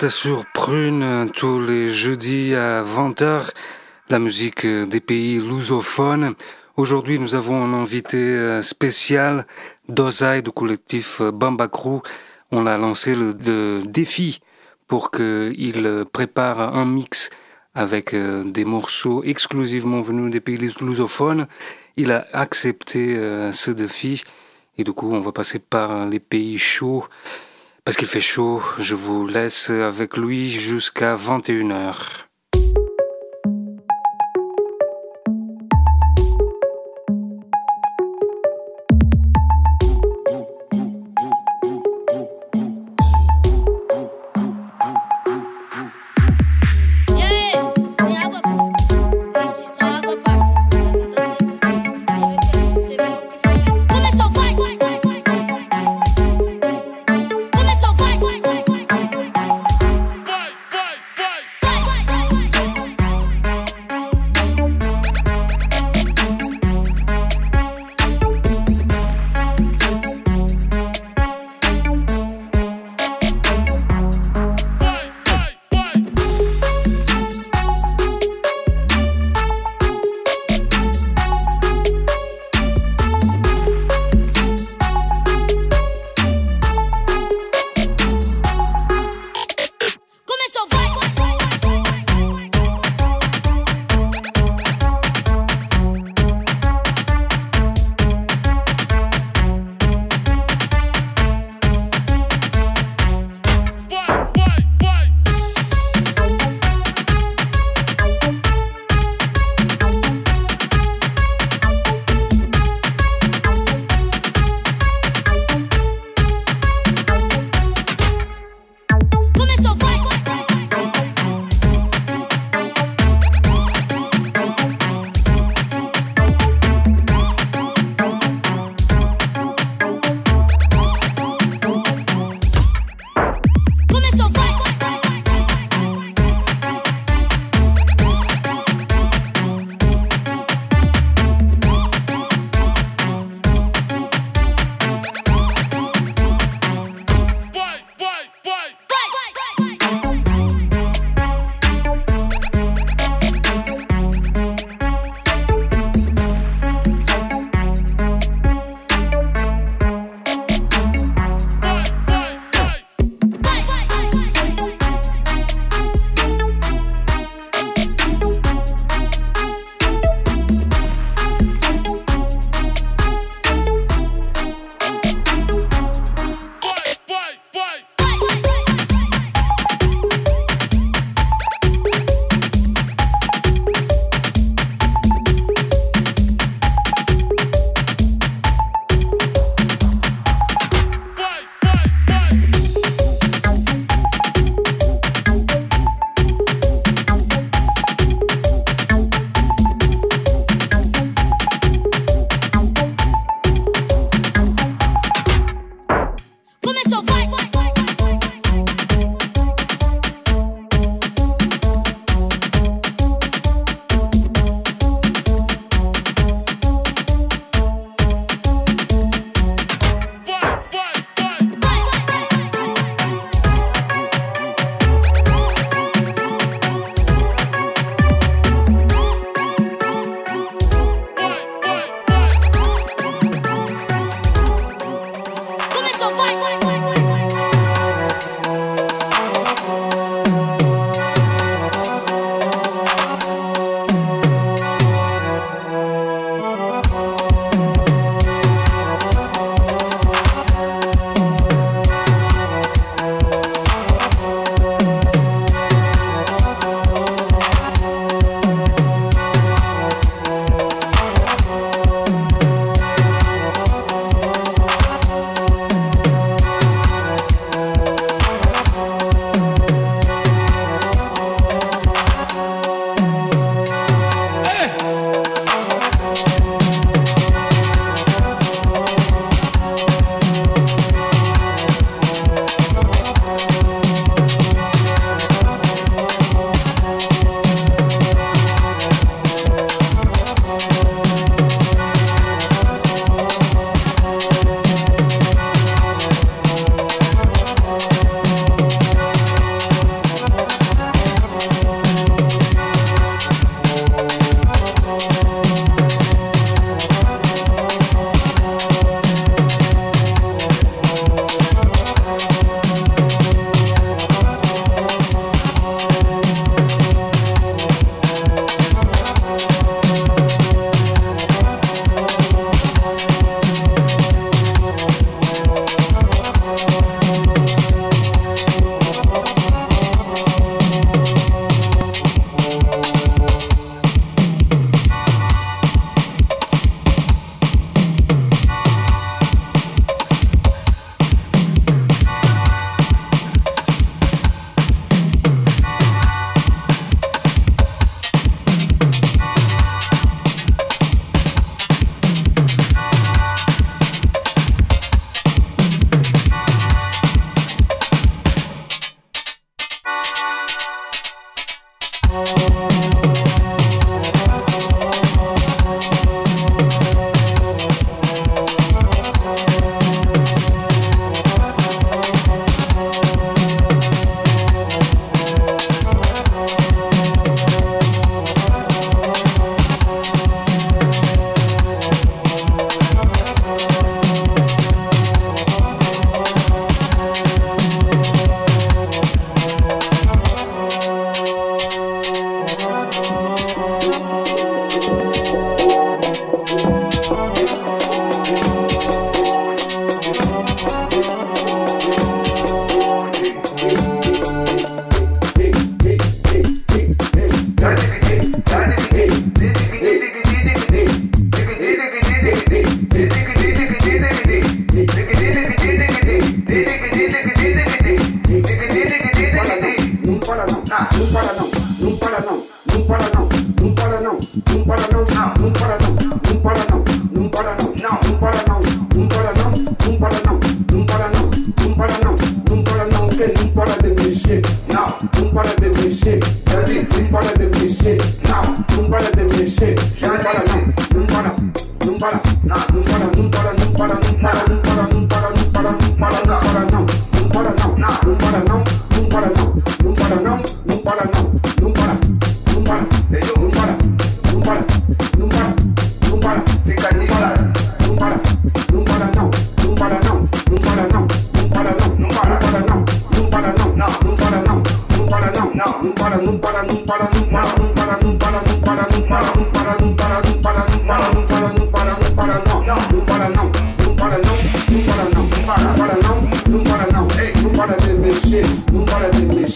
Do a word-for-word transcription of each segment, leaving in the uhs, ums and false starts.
êtes sur Prune tous les jeudis à vingt heures, la musique des pays lusophones. Aujourd'hui, nous avons un invité spécial, Dozai du collectif Bamba Crew. On a lancé le, le défi pour qu'il prépare un mix avec des morceaux exclusivement venus des pays lusophones. Il a accepté ce défi et du coup, on va passer par les pays chauds. Parce qu'il fait chaud, je vous laisse avec lui jusqu'à vingt et une heures. Vai!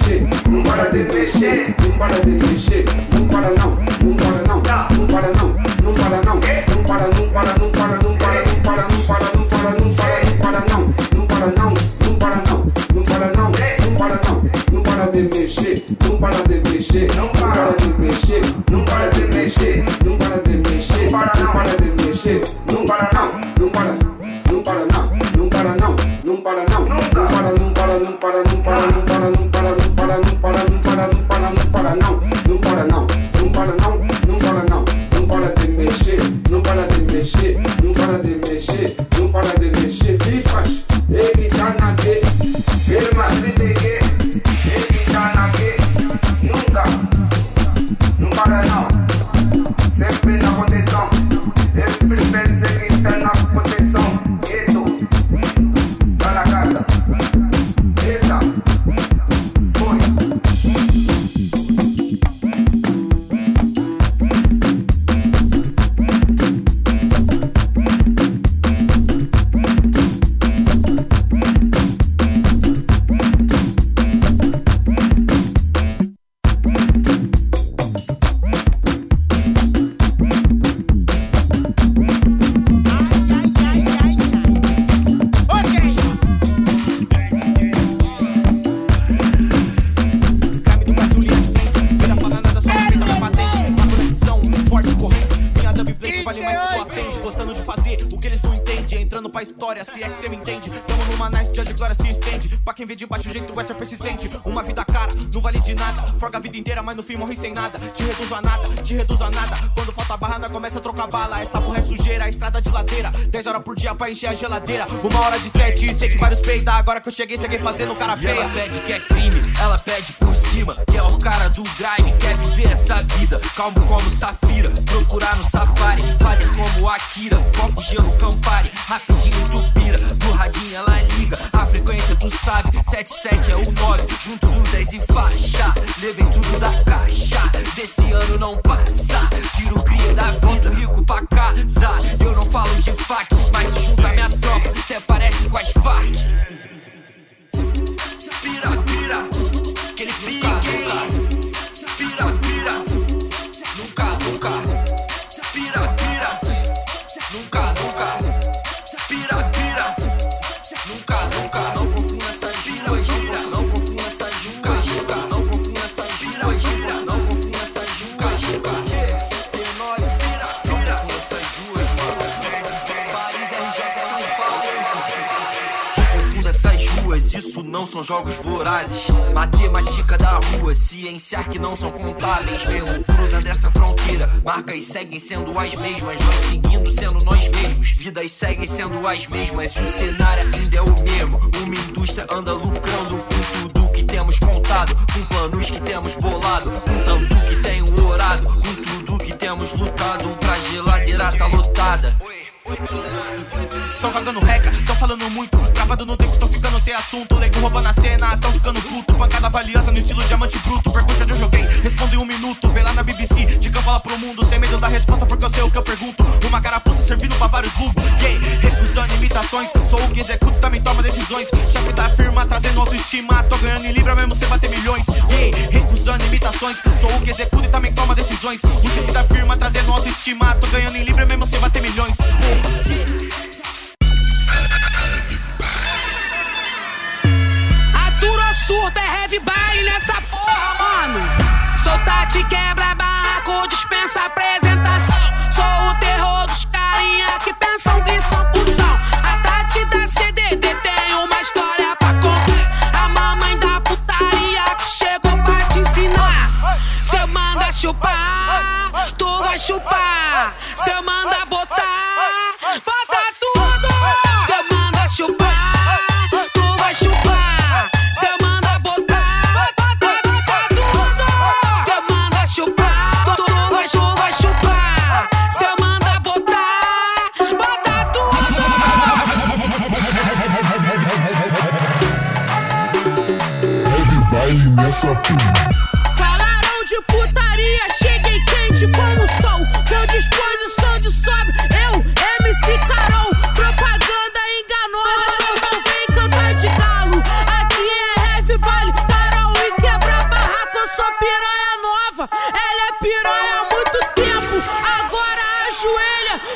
mexer, não para de mexer, não para de mexer, não para não, não para não, não para não, não para não, não para, não para, não para, não para, não para, não para, não para, não para, não para não, não para não, não para não, não para não, não para não, não para de mexer, não para de mexer, não para de mexer, não para de mexer, não para de mexer, para não para de mexer, não para não, não para, não para não, não para não, não para não, não para, não para, não para, não para, não para, não para, não para, não para, não para, não para, não para não, não para não, não para não, não para não, não para de mexer, não para de mexer, não para de mexer, não para de mexer, fifas, ele tá na que, ele sabe de que, ele tá na que, nunca, não para não, sempre na condição, every pense que tá na condição, e tu, tá na casa, essa, foi. Se é que cê me entende, tamo numa nice, dia de glória se estende. Pra quem vê de baixo o jeito é ser persistente. Uma vida cara, não vale de nada. Forga a vida inteira, mas no fim morre sem nada. Te reduzo a nada, te reduzo a nada. Quando falta barra, nós começa a trocar bala. Essa porra é sujeira, a estrada de ladeira. Dez horas por dia pra encher a geladeira. Uma hora de sete, sei que vários peida. Agora que eu cheguei, cheguei fazendo cara feia. E ela pede que é crime, ela pede por cima. Que é o cara do grime, quer viver essa vida. Calmo como Safira, procurar no Safari. Fazer como Akira, foco, gelo, Campari. Rapidinho tu pira, no radinho ela liga. A frequência tu sabe, sete sete é o nove. Junto do dez e faixa, levei tudo da caixa. Desse ano não passa, tiro o cria da vida. Rico pra casa, eu não falo de fac. Mas se junta minha tropa, até parece com as Farc. Pira, pira, aquele pique. Pira, pira, nunca, nunca. Pira, pira, nunca, nunca. Pira, pira, nunca, nunca. Não confunda essas duas, gira. Não confunda essas duas, gira. Não confunda essas duas, gira. Não confunda essas duas, gira. Tem nós, pira, pira. Não confunda essas duas, mano. Paris, R J, São Paulo. Não confunda essas ruas, isso não são jogos vorazes. Matemática da rua, ciência que não são contábeis. Mesmo cruzando essa fronteira, marcas seguem sendo as mesmas. Nós seguindo sendo nós mesmos. Vidas seguem sendo as mesmas. E o cenário ainda é o mesmo. Uma indústria anda lucrando com tudo que temos contado, com planos que temos bolado, com tanto que tenho orado, com tudo que temos lutado. Pra geladeira tá lotada. Tão cagando reca, tão falando muito. Gravado no tempo, tão ficando sem assunto. Leigo roubando a cena, tão ficando puto. Pancada valiosa no estilo diamante bruto. Pergunta onde eu joguei, respondo em um minuto. Vê lá na B B C, de campo lá pro mundo. Sem medo da resposta porque eu sei o que eu pergunto. Uma carapuça servindo pra vários vulgos. Yeah, recusando imitações. Sou o que executo, também toma decisões. Chefe da firma, trazendo autoestima. Tô ganhando em libra mesmo sem bater milhões. Yeah, recusando imitações. Sou o que executo e também toma decisões. O chefe da firma, trazendo autoestima. Tô ganhando em libra mesmo sem bater milhões. Yeah. Surta é heavy baile nessa porra, mano. Sou Tati quebra barraco, dispensa apresentação. Sou o terror dos carinha que pensam que são putão. A Tati da C D D tem uma história pra contar. A mamãe da putaria que chegou pra te ensinar. Se eu manda chupar, tu vai chupar. Se eu manda botar, bota tudo. Se eu manda chupar, tu vai chupar. Falaram de putaria, cheguei quente como sol. Com disposição de sobre, eu, M C Carol. Propaganda enganosa, não vem cantar de galo. Aqui é heavy baile, Carol e quebra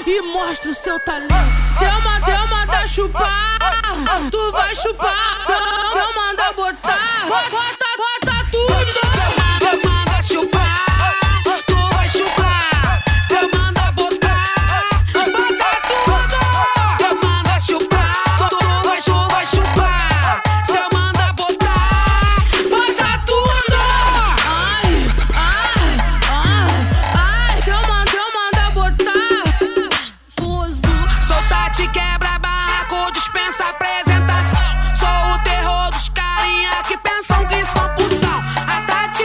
e mostra o seu talento. Se eu mandar, se eu mandar chupar, tu vai chupar. Se eu, se eu mandar botar, bota, bota tudo. Se eu mandar chupar, tu vai chupar. Se eu mandar botar, bota tudo. Se eu mandar chupar, tu vai, tu vai chupar. Se eu mandar botar, bota tudo. Ai, ai, ai, ai. Se eu mandar, se eu mandar botar, sou Tati quebra barraco, dispensa apresentação. Sou o terror dos carinha que pensam que são putão. A Tati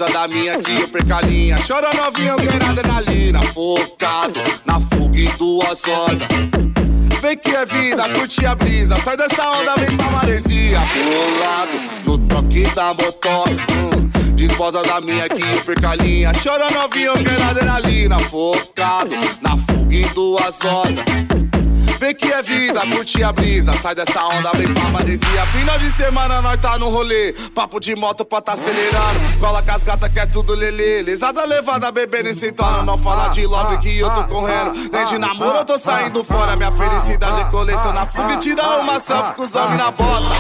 Desposa da minha que eu perco a linha. Chora novinha, eu quero adrenalina. Focado na fuga em duas rodas. Vem que é vida, curte a brisa. Sai dessa onda, vem pra maresia. Bolado no toque da motoca. hum. Desposa da minha que eu perco a linha. Chora novinha, eu quero adrenalina. Focado na fuga em duas rodas. Vem que é vida, curte a brisa. Sai dessa onda, vem pra maresia. Final de semana nós tá no rolê. Papo de moto pra tá acelerando. Cola com as gatas que é tudo lelê. Lesada levada, bebendo e sentando. Não fala de love que eu tô correndo. Nem de namoro eu tô saindo fora. Minha felicidade é coleciona fuga e tirar uma selfie com os homens na bota.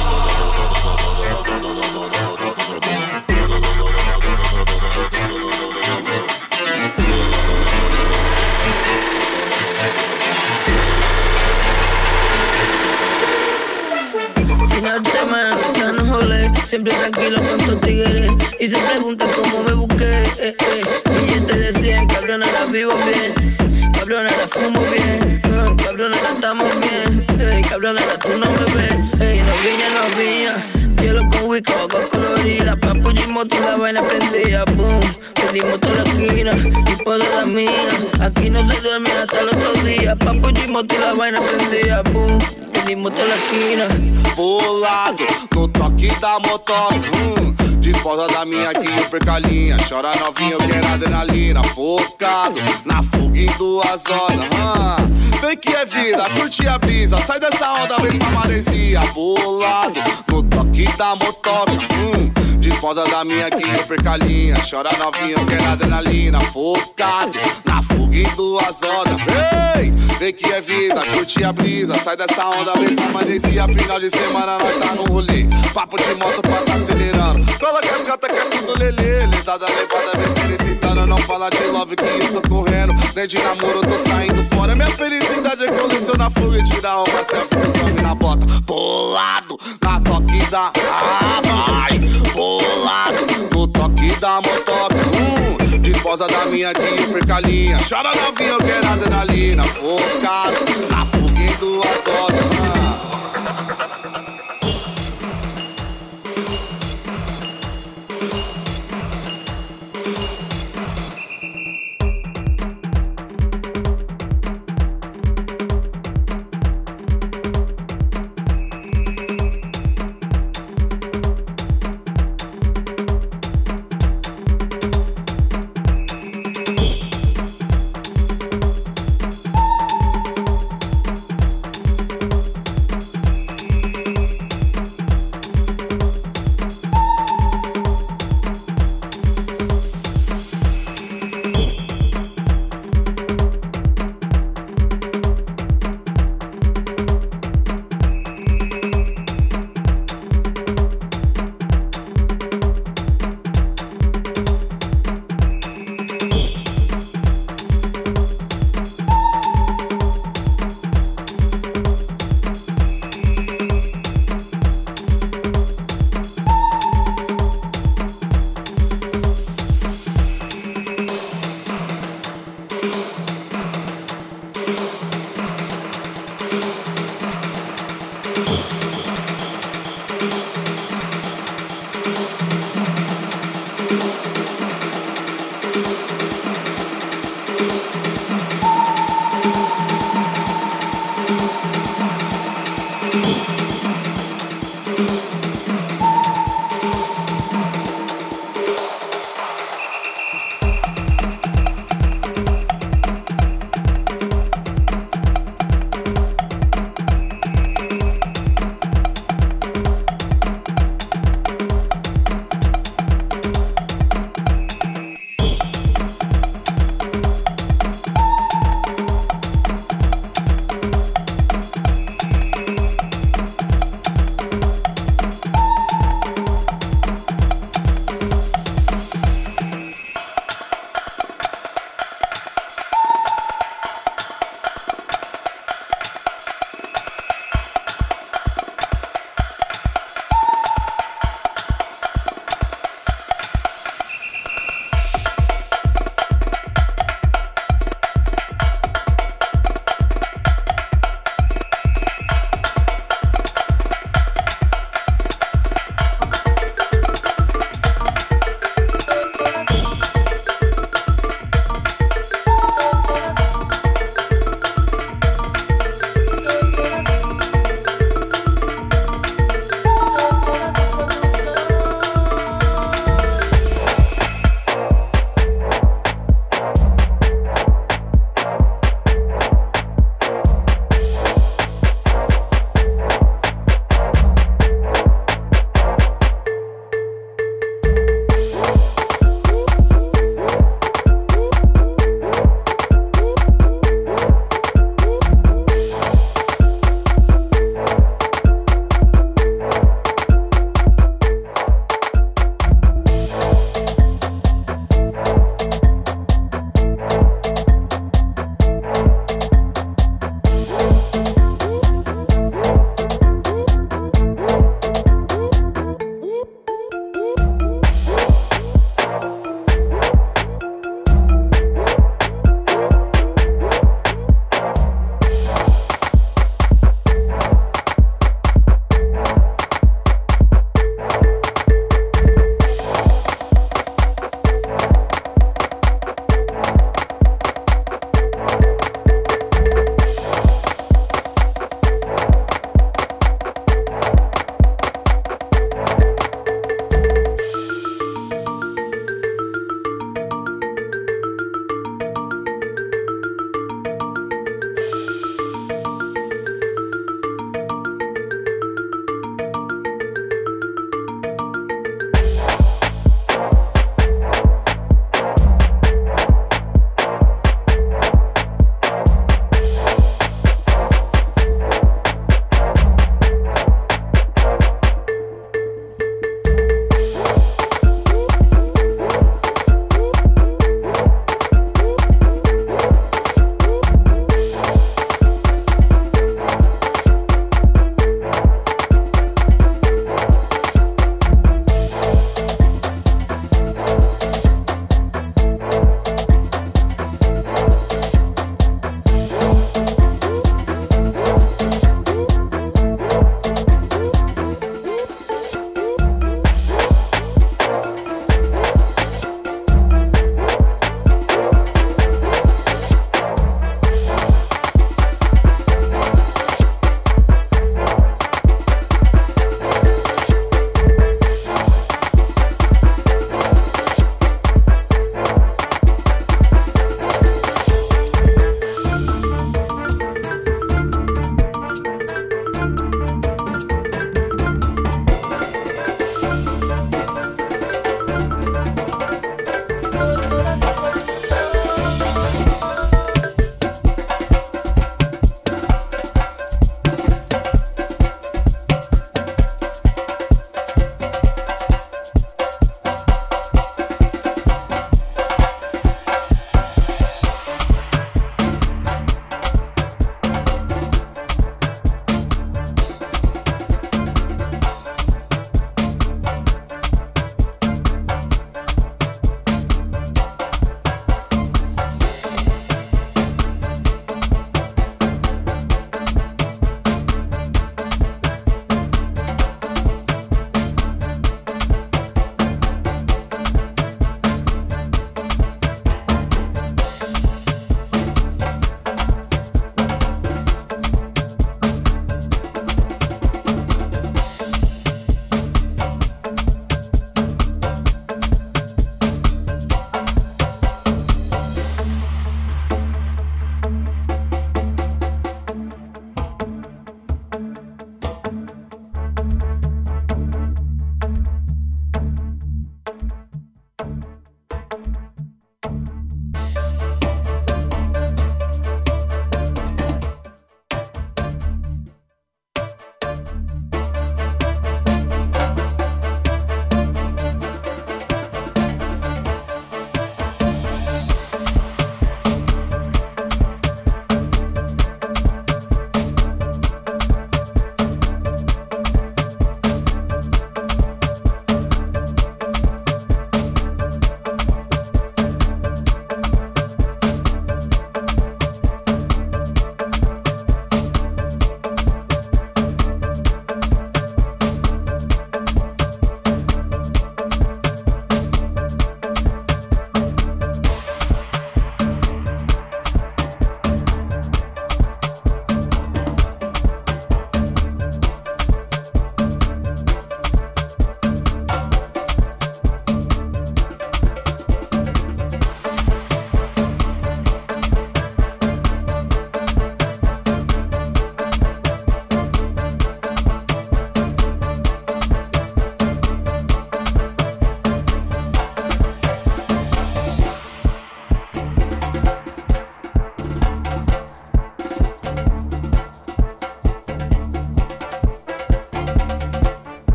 Final de semana, tá no rolê. Siempre tranquilo con tus tigres. Y se preguntan cómo me busqué. eh, eh. Billetes de cien, cabrona, la vivo bien. Cabrona, la fumo bien. eh, Cabrona, la estamos bien. Ey, cabrona, la tú no me ves. Ey, no viña, no viña. Hielo con whisky, agua colorida. Papu y moto, la vaina prendida. Boom, pedimos toda la esquina. Tipo de la mía. Aquí no se duerme hasta el otro día. Papu y moto, la vaina prendida. Boom, pedimos toda la esquina. Bolado no toque da motoca. hum. Desposa da minha que eu perco a linha. Chora novinha, eu quero adrenalina. Focado na fuga em duas horas. hum. Vem que é vida, curte a brisa. Sai dessa onda, vem pra maresia. Bolado no toque da motoca. hum. Desposa da minha que eu perco a linha. Chora novinha, eu quero adrenalina. Focado na fuga em duas horas. Vem, vem que é vida, curte a brisa. Sai dessa onda, vem pra maresia. Final de semana nós tá no rolê. Papo de moto pra tá acelerando. Cola com as gatas que é tudo lelê. Lesada levada, vem felicitando. Não fala de love que eu tô correndo. Nem de namoro eu tô saindo fora. Minha felicidade é colecionar fuga e tirar uma selfie com os homens na bota. Bolado na toque da... Ah, vai! Bolado no toque da motoca. hum. Desposa da minha que eu perco a linha. Chora novinha, eu quero adrenalina. Focado na fuga em duas horas. hum.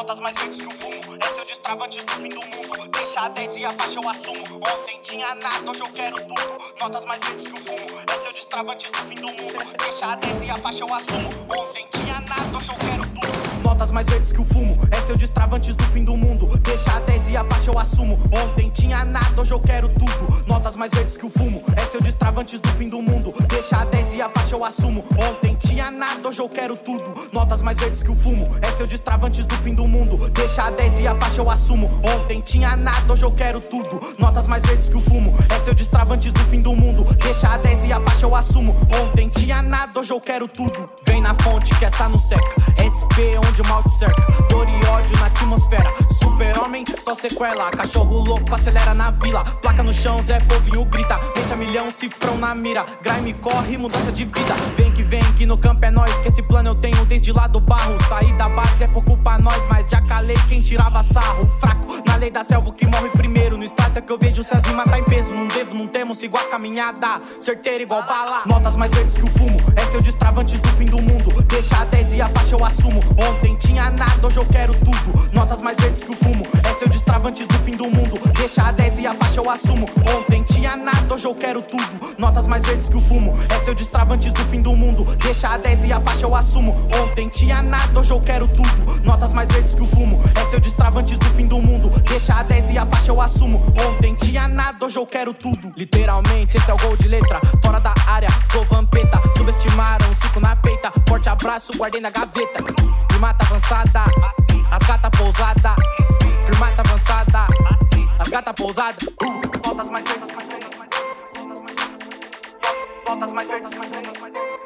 notas mais verdes que o fumo. Esse é o destravante do fim do mundo. Deixa a dez e a faixa eu assumo. Ontem tinha nada, hoje eu quero tudo. Notas mais verdes que o fumo. Esse é o destravante do fim do mundo. Deixa a dez e a faixa eu assumo. Ontem tinha nada, hoje eu quero tudo. Notas mais verdes que o fumo. Esse é o destravante do fim do mundo. Deixa a dez e a faixa eu assumo. Ontem tinha nada, hoje eu quero tudo. Notas mais verdes que o fumo. Esse é o destravante do fim do mundo. Deixa a dez e a faixa eu assumo. Ontem tinha nada, hoje eu quero tudo. Notas mais verdes que o fumo. Esse é o destravante do fim do mundo. Deixa a dez e a faixa eu assumo. Ontem tinha nada, hoje eu quero tudo. Notas mais verdes que o fumo. Esse é o destravante do fim do mundo. Deixa a dez e a faixa eu assumo. Ontem tinha nada, hoje eu quero tudo. Vem na fonte que essa não seca. S P onde o mal te cerca. Dor e ódio na atmosfera. Super-homem, só sequela. Cachorro louco acelera na vila. Placa no chão, Zé Povinho grita. Mente a milhão, cifrão na mira. Grime corre, mudança de vida. Vem que vem, que no campo é nós. Que esse plano eu tenho desde lá do barro. Sair da base é pouco pra nós, mas já calei quem tirava sarro. Fraco, na lei da selva que morre primeiro. No estado é que eu vejo se as rimas tá em peso. Não devo, não temos igual a caminhada. Certeiro igual bala. Notas mais verdes que o fumo. É seu destravante do fim do mundo. Deixa a dez e a faixa eu assumo. Ontem tinha nada, hoje eu quero tudo. Notas mais verdes que o fumo. É seu destravante do fim do mundo. Deixa a dez e a faixa eu assumo. Ontem tinha nada, hoje eu quero tudo. Notas mais verdes que o fumo. É seu destravante do fim do mundo. Deixa a dez e a faixa eu assumo. Ontem tinha nada, hoje eu quero tudo. Notas mais verdes que o fumo. É seu destravante do fim do mundo. Deixa a dez e a faixa eu assumo. Ontem tinha nada, hoje eu quero tudo. Literalmente, esse é o gol de letra. Fora da área, sou vampeta. Subestimaram, cinco na peita. Forte abraço, guardei na gaveta. Firmata avançada, as gata pousada. Firmata avançada, as gata pousada. Voltas mais verdes, mais verdes, mais verdes. Voltas mais verdes, mais verdes, mais verdes.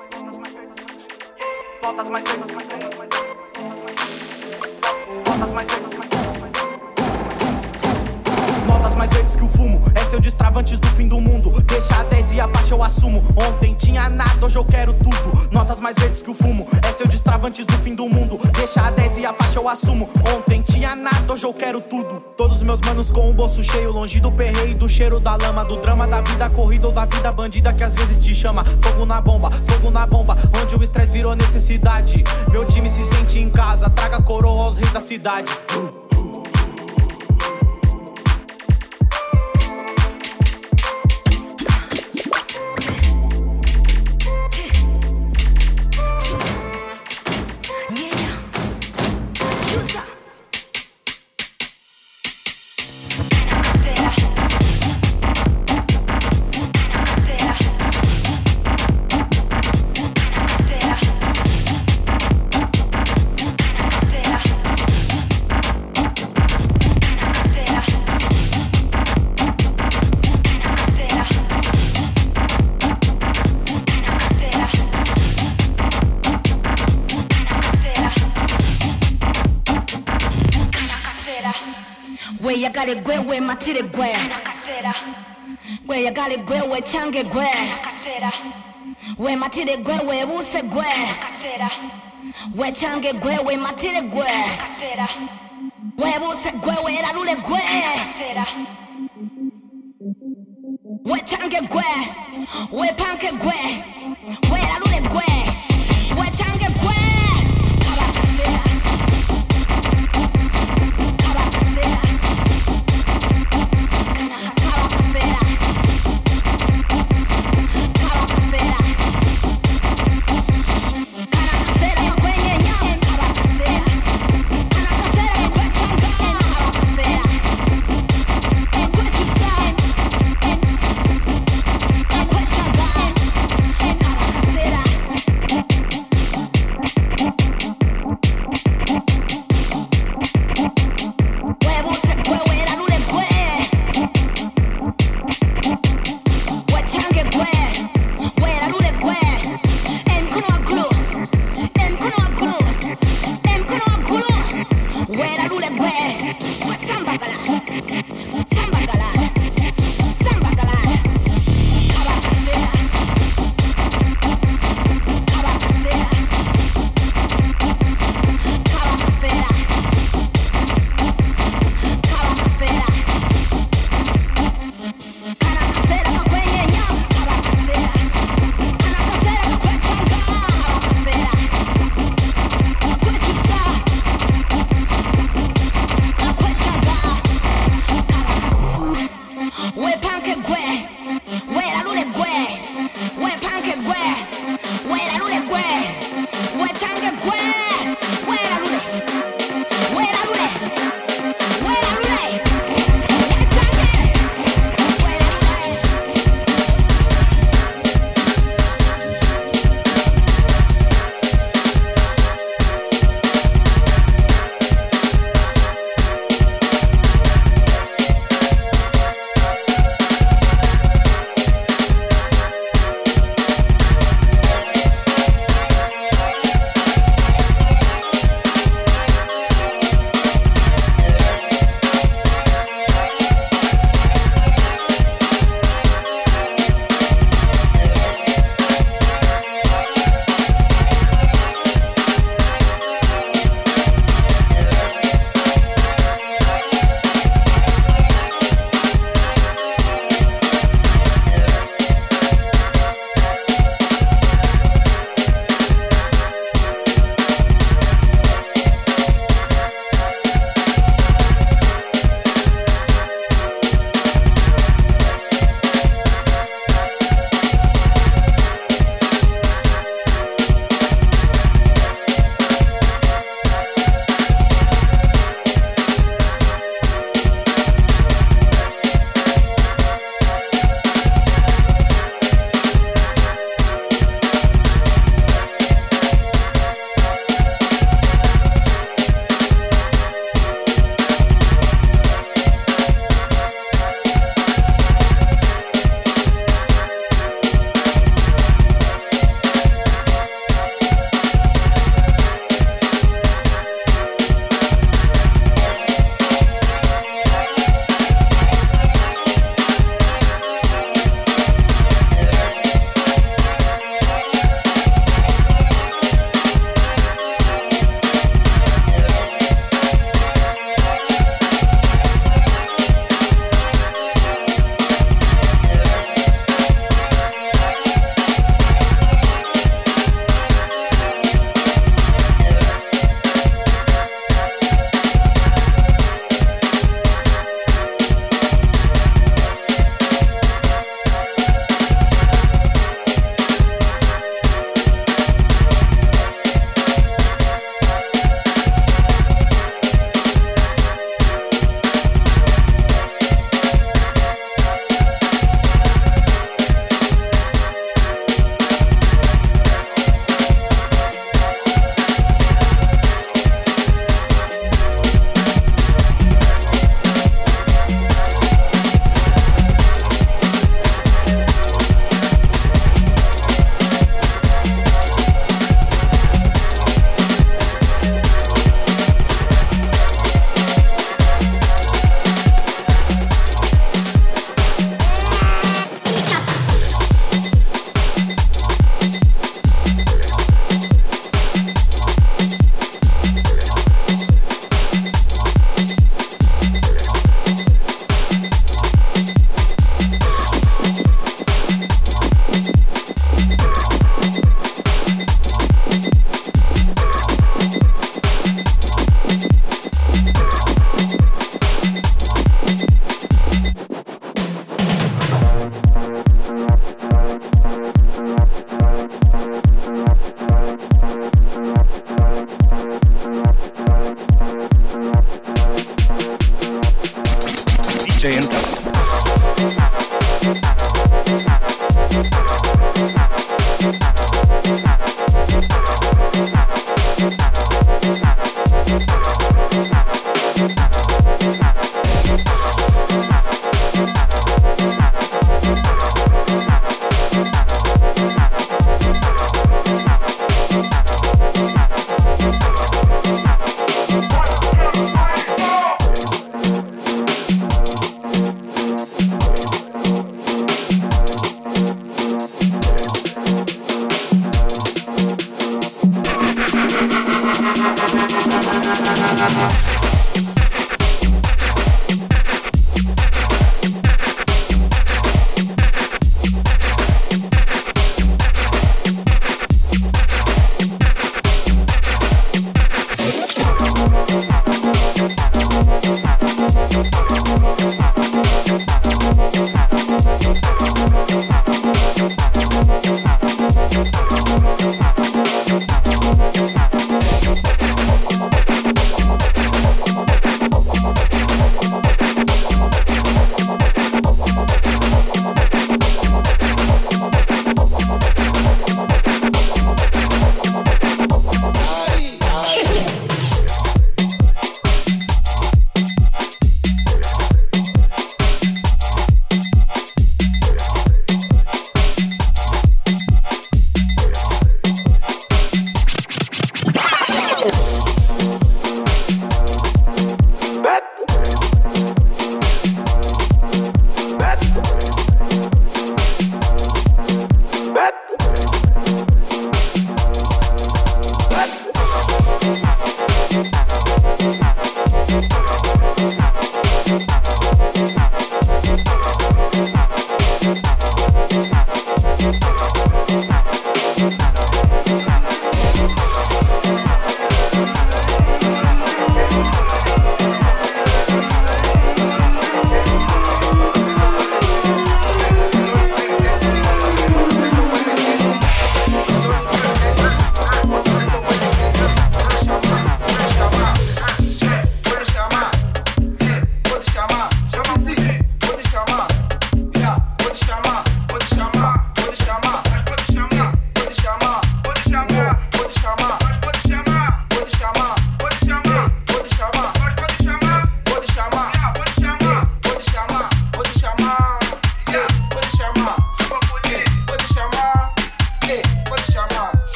Voltas mais verdes, mais verdes, mais verdes. Voltas mais verdes, mais verdes. Notas mais verdes que o fumo. É seu destravante do fim do mundo. Deixa a dez e a faixa eu assumo. Ontem tinha nada, hoje eu quero tudo. Notas mais verdes que o fumo. É seu destravante do fim do mundo. Deixa a dez e a faixa eu assumo. Ontem tinha nada, hoje eu quero tudo. Todos os meus manos com o bolso cheio. Longe do perreio, do cheiro da lama. Do drama da vida corrida ou da vida bandida que às vezes te chama. Fogo na bomba, fogo na bomba. Onde o estresse virou necessidade. Meu time se sente em casa. Traga coroa aos reis da cidade. Gale gwewe matire gwe gwe yagale gwewe change gwe we matire gwewe buse gwe we change gwewe matire gwe we buse gwewe ralule gwe we change gwe we panke gwe we ralule gwe we change gwe Caracaceira.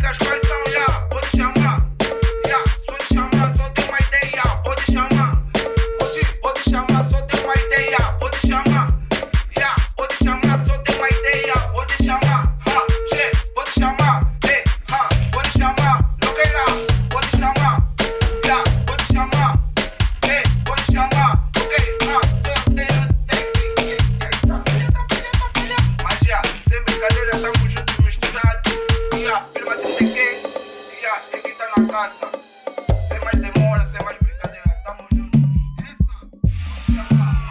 amigas quais são, já, pode chamar. Já, pode chamar, só tem uma ideia, pode chamar. Pode, pode chamar, só tem uma ideia, pode chamar. Já, pode chamar, só tem uma ideia, pode chamar. Ha, che, pode chamar. Eh, ha, pode chamar. Loqueira, pode chamar. Já, pode chamar. Eh, pode chamar. Ok, ha, só tenho técnica. Tá filha, tá filha, tá filha. Mas já, sem brincadeira, tamo juntos misturados. Já, firma de C Q. Já, ninguém tá na casa. Sem mais demora, sem mais brincadeira, tamo juntos. Essa, pode chamar.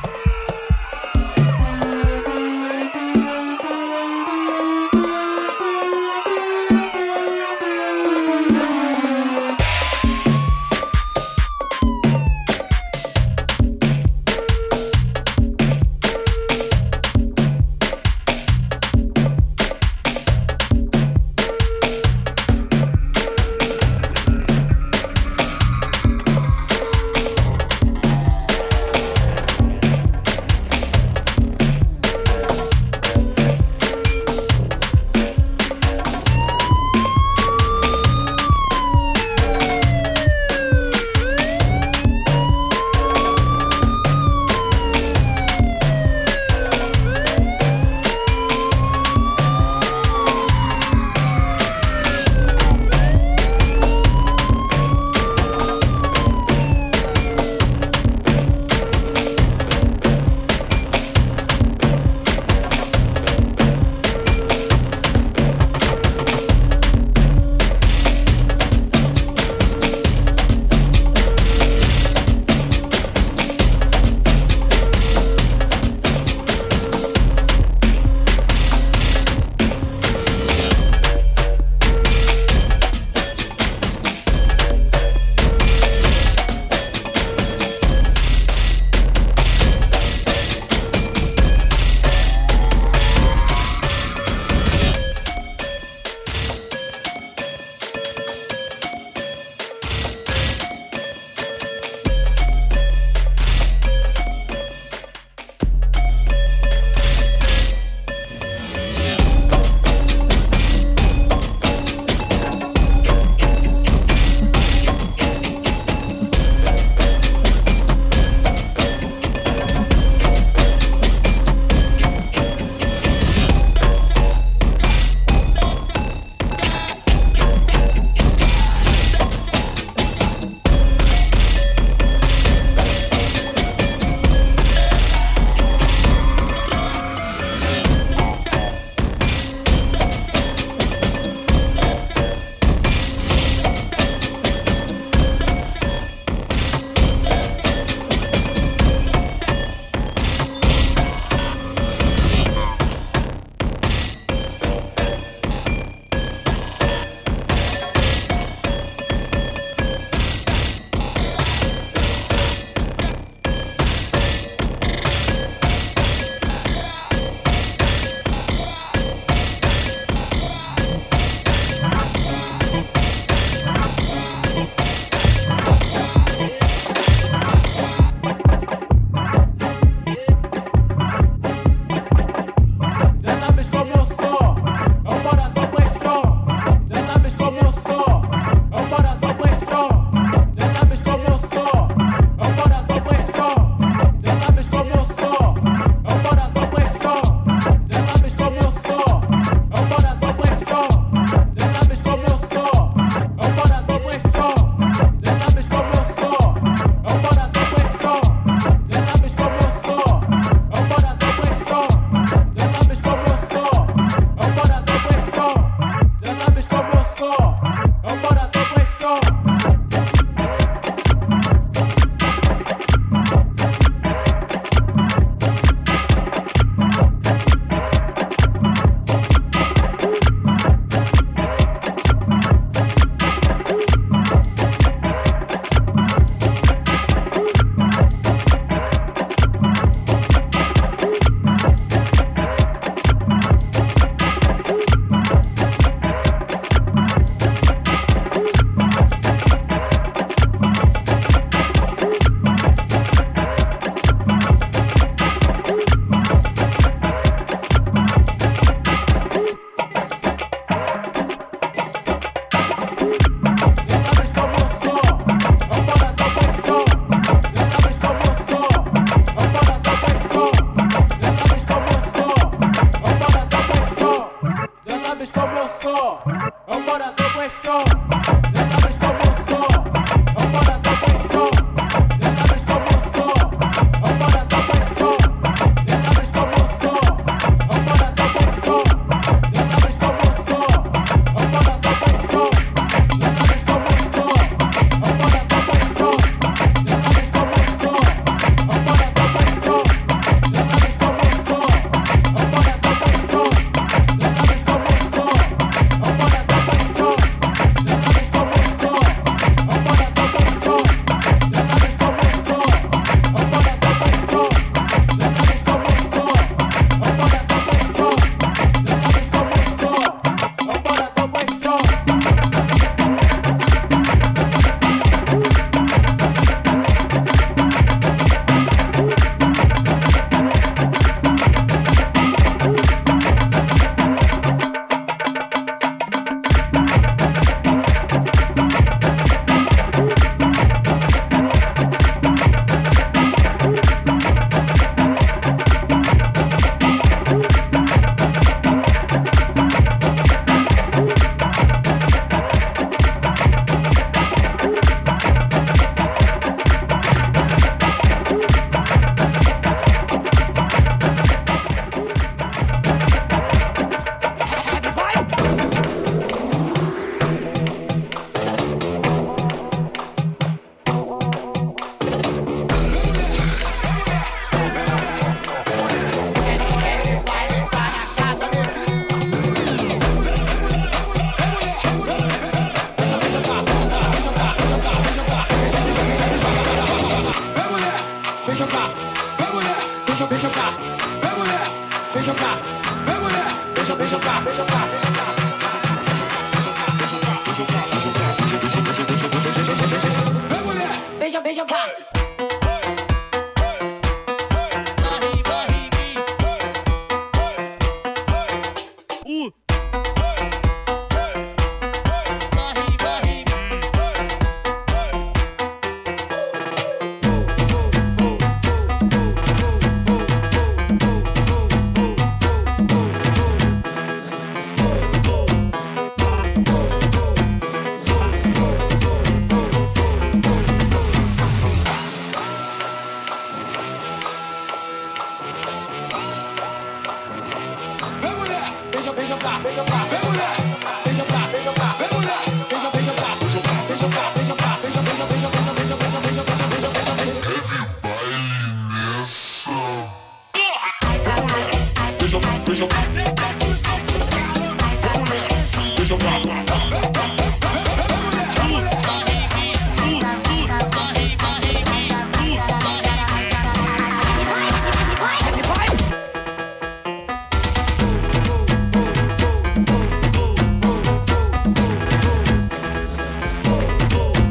Whoa.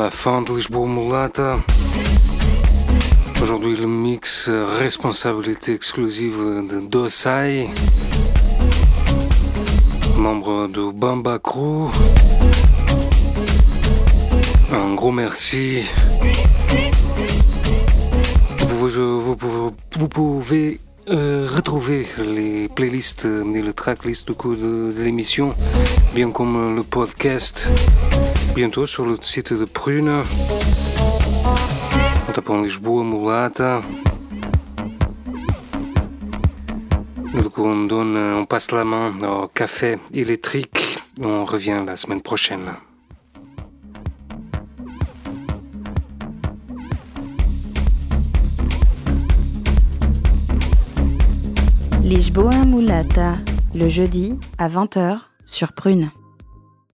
la fin de Lisboa Mulata. Aujourd'hui, le mix responsabilité exclusive de Dosai, membre de Bamba Crew. Un gros merci. Vous, vous, vous, vous pouvez euh, retrouver les playlists et les tracklists du coup de, de l'émission, bien comme le podcast, bientôt sur le site de Prune. En tapant Lisboa Mulata. Du coup, on donne, on passe la main au café électrique. On revient la semaine prochaine. Lisboa Mulata, le jeudi à vingt heures sur Prune.